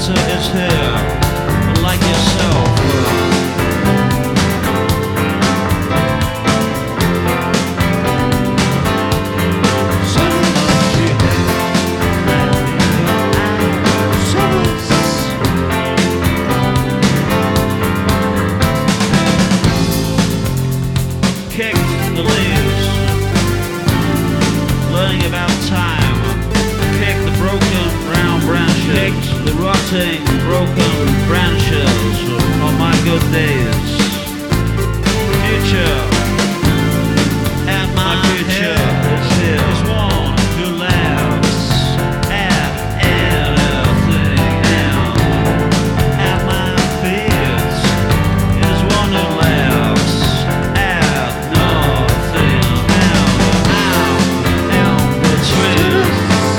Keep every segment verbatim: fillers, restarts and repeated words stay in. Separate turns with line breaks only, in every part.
answer is here, but like yourself. Kicked the leaves, learning about time. Kick the broken round branches, kicked the rotting broken branches on my good days. Future, and my, my future is here. Is one who laughs at anything else. At my fears is one who laughs at nothing else. Out, out the trees.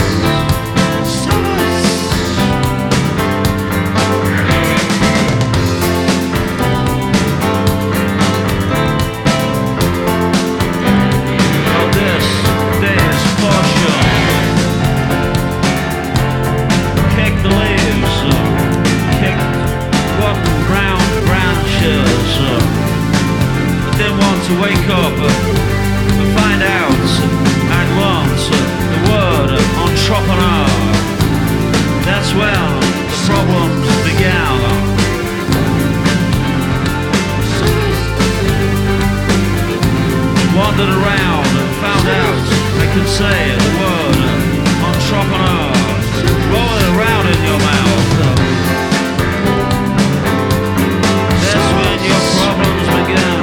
To wake up and find out I'd want the word entrepreneur. That's when the problems began. Wandered around and found out I could say the word entrepreneur. Roll it around in your mouth. That's when your problems began.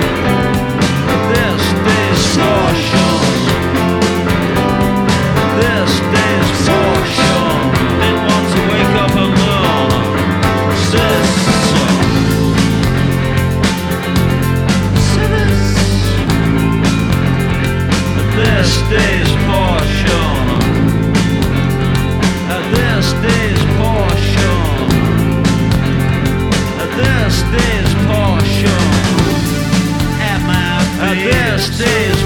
This day's portion, this day's portion, this day's portion, at my feet, this day's